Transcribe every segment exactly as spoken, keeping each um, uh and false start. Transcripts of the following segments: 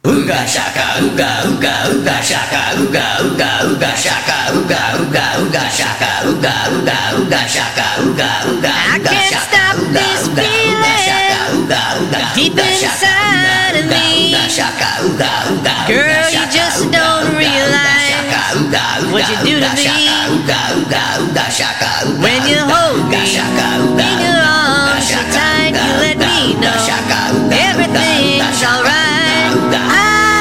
Ooga shaka, ooga, ooga, ooga shaka, ooga, ooga, ooga shaka, ooga, ooga, ooga shaka, ooga, ooga, ooga shaka, ooga, ooga, I ooga can't shaka, stop ooga, this ooga, ooga shaka, ooga, ooga, deep ooga shaka, inside of ooga, me. ooga shaka, ooga, ooga, Girl, ooga you shaka, just ooga, don't ooga, ooga realize shaka, ooga, ooga, what you do to ooga me. shaka, ooga, ooga, ooga shaka, ooga, When you ooga, hold ooga me shaka, ooga, in your ooga, ooga arms so shaka, tight, ooga, you let ooga, me ooga know shaka, ooga, ooga, everything's ooga shaka, alright. ooga, ooga.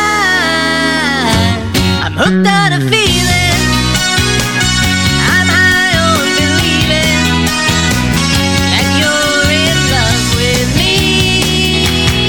I, I'm hooked on a feeling. I'm high on believing that you're in love with me.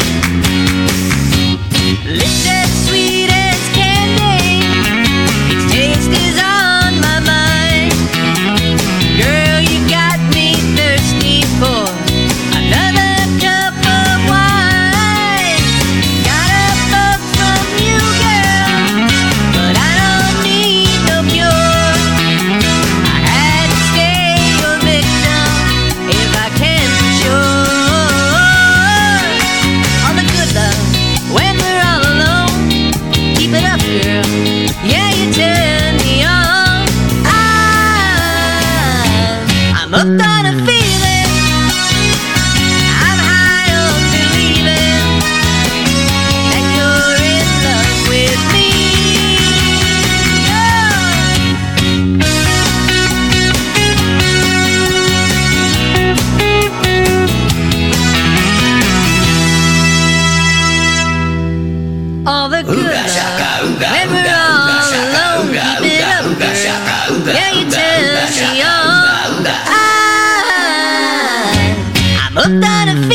Lips as sweet as candy, its taste is on my mind. Girl, you got me thirsty for another cup of wine. Got a bug from you, girl, but I don't need no cure. I had to stay your victim if I can for sure. All the good love when we're all alone. Keep it up, girl. Yeah, you turn me on. I, I'm hooked on a feeling. I'm high on believing that you're in love with me. Oh. All the good Ooga shaka, love ooga, when we're ooga, all ooga shaka, alone. ooga, Keep it ooga, up, ooga girl. shaka, ooga, Yeah, you ooga, turn ooga me shaka, on. ooga, ooga. I, I'm hooked on a feeling.